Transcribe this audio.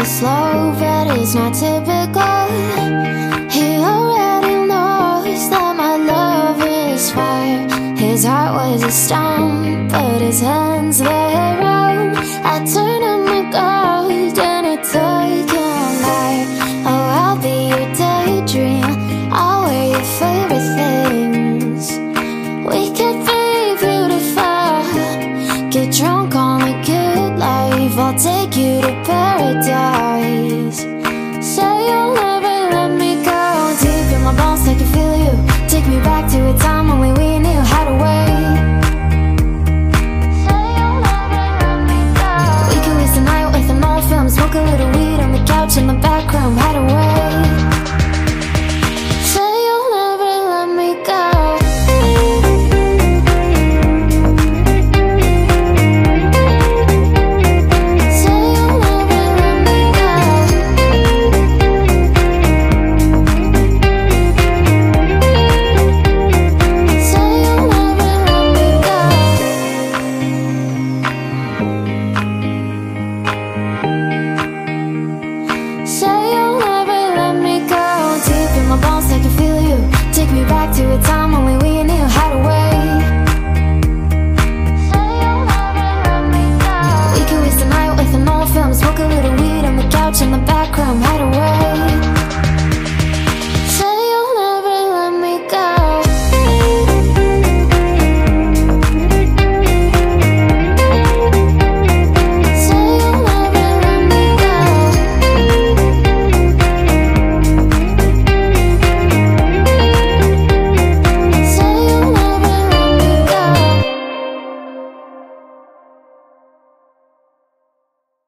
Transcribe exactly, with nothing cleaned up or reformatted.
slow, but it's not typical. He already knows that my love is fire. His heart was a stone, but his hands were round. I turned on my gold and it took him there. Oh, I'll be your daydream, I'll wear your favorite things. We could be beautiful, get drunk on a good life. I'll take you to paradise. Say you'll never let me go. Deep in my bones, I can feel you. Take me back to a time when we, we knew how to wait. Say you'll never let me go. We could waste the night with an old film, smoke a little